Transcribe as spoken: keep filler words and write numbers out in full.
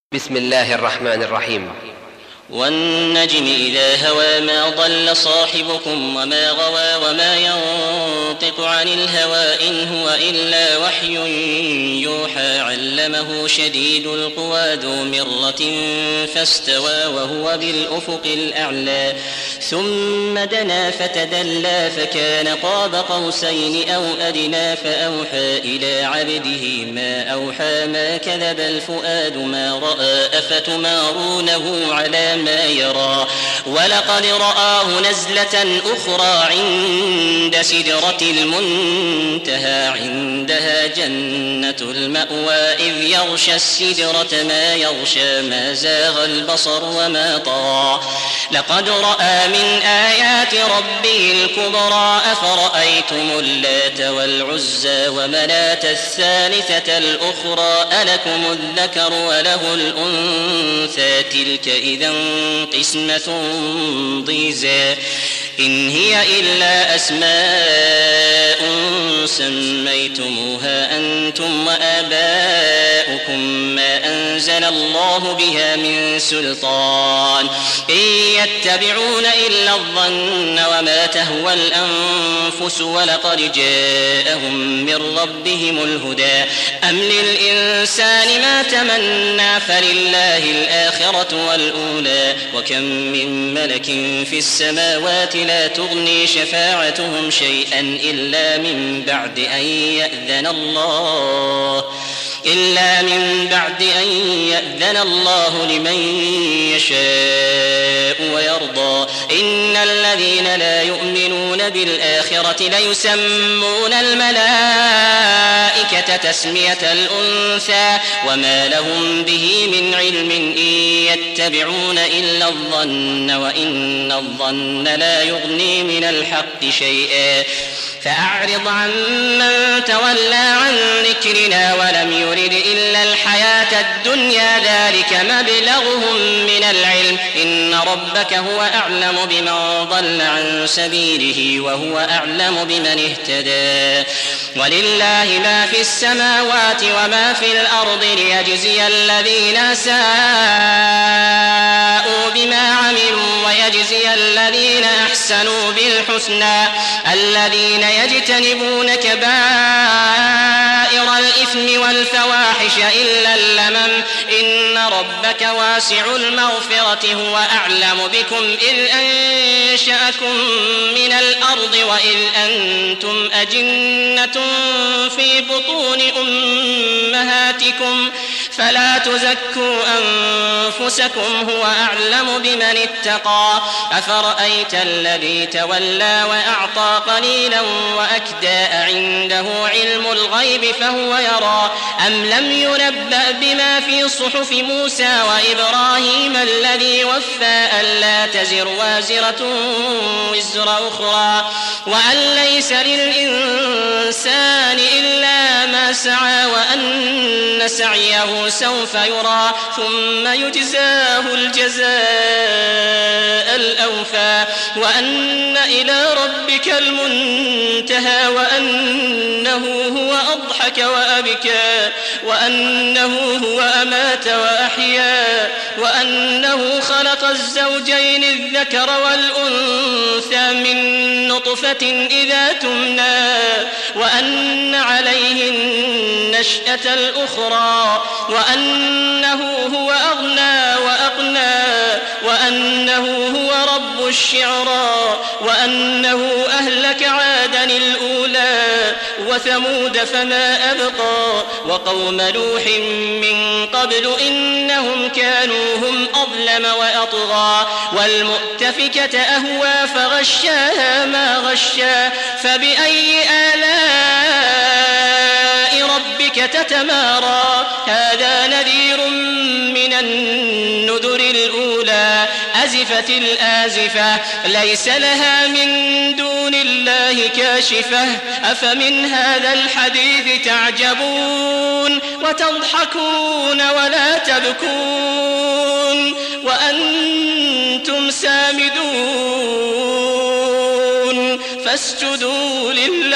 بسم الله الرحمن الرحيم. والنجم إذا هوى ما ضل صاحبكم وما غوى وما ينطق عن الهوى إن هو إلا وحي يوحى علمه شديد القوى ذو مرة فاستوى وهو بالأفق الأعلى ثم دنا فتدلى فكان قاب قوسين أو أدنى فأوحى إلى عبده ما أوحى ما كذب الفؤاد ما رأى أفتمارونه على ما يرى ولقد رآه نزلة أخرى عند سدرة المنتهى عندها جنة المأوى إذ يغشى السدرة ما يغشى ما زاغ البصر وما طغى لقد رأى من آيات ربه الكبرى أفرأيتم اللات والعزى ومناة الثالثة الأخرى ألكم الذكر وله الأنثى تلك إذا قسمة ضيزى إن هي إلا أسماء سميتموها أنتم وآباؤكم ما أنزل الله بها من سلطان إن يتبعون إلا الظن وما تهوى الأنفس ولقد جاءهم من ربهم الهدى أم للإنسان ما تمنى فلله الآخرة والأولى وكم من ملك في السماوات لا تغني شفاعتهم شيئا إلا من بعد أن يأذن الله إلا من بعد أن يأذن الله لمن يشاء ويرضى إن الذين لا يؤمنون بالآخرة ليسمون الملائكة تسمية الأنثى وما لهم به من علم إن يتبعون إلا الظن وإن الظن لا يغني من الحق شيئا فأعرض عن من تولى عن ذكرنا ولم يرد إلا الحياة الدنيا ذلك مبلغهم من العلم إن ربك هو أعلم بمن ضل عن سبيله وهو أعلم بمن اهتدى ولله ما في السماوات وما في الأرض ليجزي الذين ساءوا بما عملوا ويجزي الذين أحسنوا بالحسنى الذين يجتنبون كبائر الإثم والفواحش إلا اللمم إن ربك واسع المغفرة هو أعلم بكم إذ أنشأكم من الأرض وإذ أنتم أجنة في بطون أمهاتكم فلا تزكوا أنفسكم هو أعلم بمن اتقى أفرأيت الذي تولى وأعطى قليلا وأكدى عنده علم الغيب فهو يرى أم لم ينبأ بما في صحف موسى وإبراهيم الذي وفى ألا تزر وازرة وزر أخرى وأن ليس للإنسان إلا ما سعى وأن سعيه سوف يرى ثم يجزاه الجزاء الأوفى وأن إلى ربك المنتهى وأنه هو أضحك وأبكى وأنه هو أمات وأحيا وأنه خلق الزوجين الذكر والأنثى من نطفة إذا تمنى وأن عليه النشأة الأخرى وأنه هو أغنى وأقنى وأنه هو رب الشعرى وأنه أهلك عادا الأولى وثمود فما أبقى وقوم نوح من قبل إنهم كانوا هم أظلم وأطغى والمؤتفكة أهوى فغشاها ما غشا فبأي آلاء ربك تتمارى هذا نذير من النذر الأولى أزفت الآزفة ليس لها من دون الله كاشفة أفمن هذا الحديث تعجبون وتضحكون ولا تبكون وأنتم سامدون فاسجدوا لله